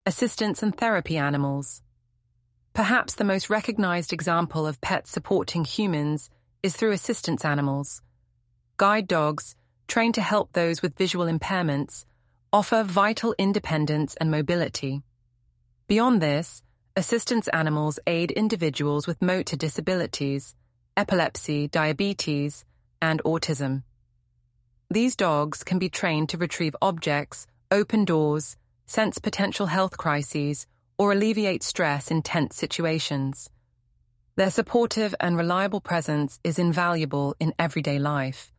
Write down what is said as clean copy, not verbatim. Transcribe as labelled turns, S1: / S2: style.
S1: assistance and therapy animals. Perhaps the most recognized example of pets supporting humans is through assistance animals. Guide dogs, trained to help those with visual impairments, offer vital independence and mobility. Beyond this, assistance animals aid individuals with motor disabilities, epilepsy, diabetes, and autism. These dogs can be trained to retrieve objects, open doors, sense potential health crises, or alleviate stress in tense situations. Their supportive and reliable presence is invaluable in everyday life,